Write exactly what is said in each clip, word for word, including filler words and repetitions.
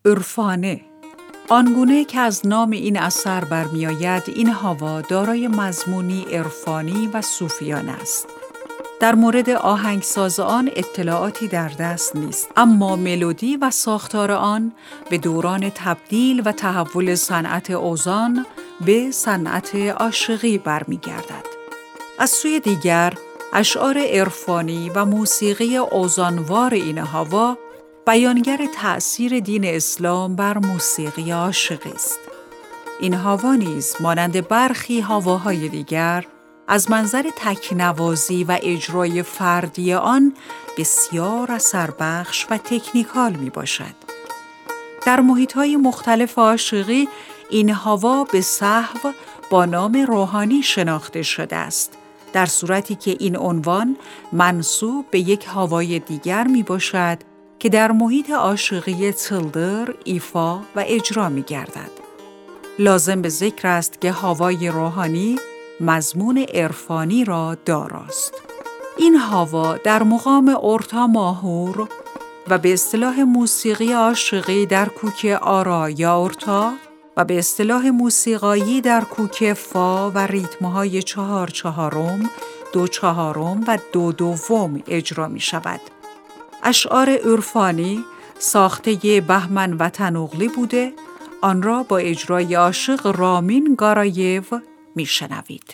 عرفانه آنگونه که از نام این اثر برمی‌آید، این هوا دارای مضمونی عرفانی و صوفیانه است. در مورد آهنگساز آن اطلاعاتی در دست نیست، اما ملودی و ساختار آن به دوران تبدیل و تحول صنعت اوزان به صنعت عاشقی برمی‌گردد. از سوی دیگر، اشعار عرفانی و موسیقی اوزانوار این هوا بیانگر تأثیر دین اسلام بر موسیقی عاشقی است. این هوا نیز مانند برخی هواهای دیگر از منظر تکنوازی و اجرای فردی آن بسیار اثربخش و تکنیکال می باشد. در محیط‌های مختلف عاشقی این هوا به سهو با نام روحانی شناخته شده است، در صورتی که این عنوان منسوب به یک هوای دیگر می باشد که در محیط عاشقی تلدر، ایفا و اجرا می گردد. لازم به ذکر است که هوای روحانی مضمون عرفانی را داراست. این هوا در مقام اورتا ماهور و به اصطلاح موسیقی عاشقی در کوک آرا یا اورتا و به اصطلاح موسیقایی در کوک فا و ریتم‌های چهار چهارم، دو چهارم و دو دوم اجرا می شود. اشعار عرفانی ساخته بهمن وطن‌اوغلی بوده، آن را با اجرای عاشق رامین گارایو می شنوید.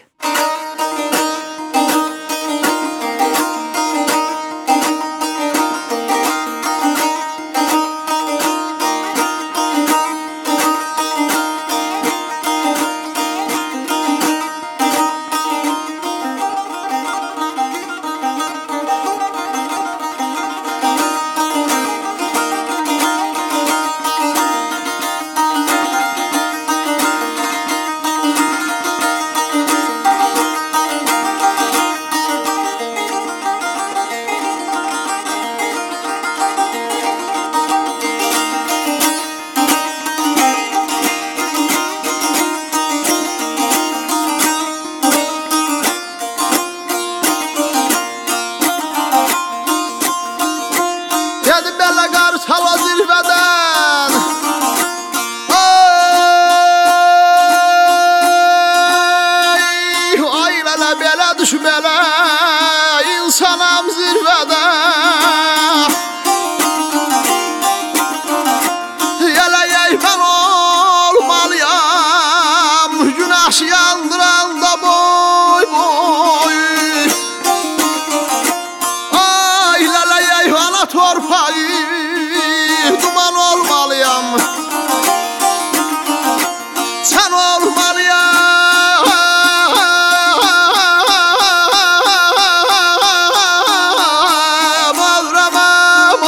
Hala zirveden Ay Ailene belə düşmələ İnsanam zirveden Yələyək mən olmalıyam Günah yandıran da boy boy Ay lələyək ana torpayı Duman olmalıyam Sen olmalıyam Öldüremem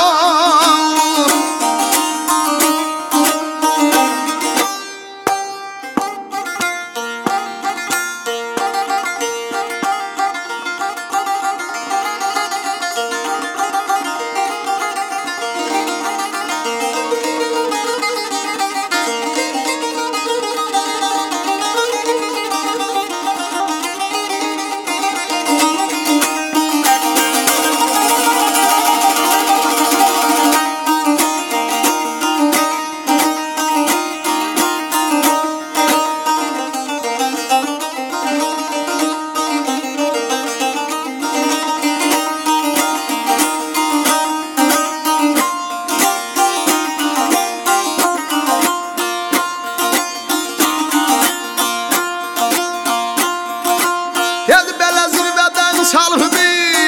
Geldi belə zirvədən salıb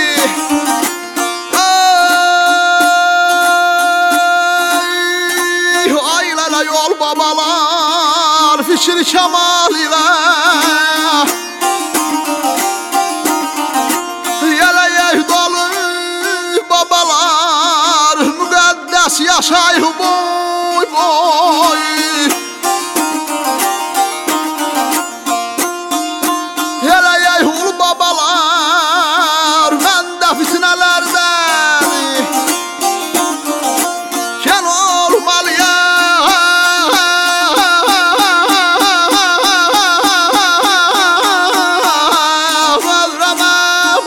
Ay ailələ yol babalar Fikir kəmal ilə Yələyək dolu babalar Müqəddəs yaşayıb boy boy babalar Məndə fitnələrdən Kən olmalıyam Öldüremem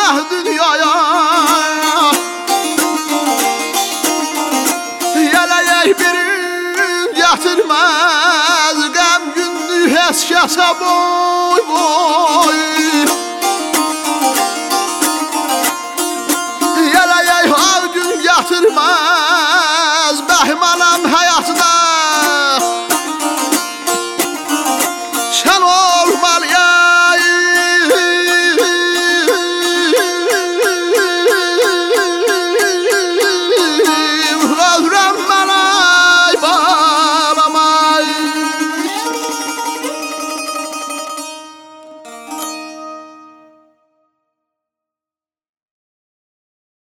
dünyaya. Yeleyek birin getirmez, gəm gündü heç kəsə boy boy.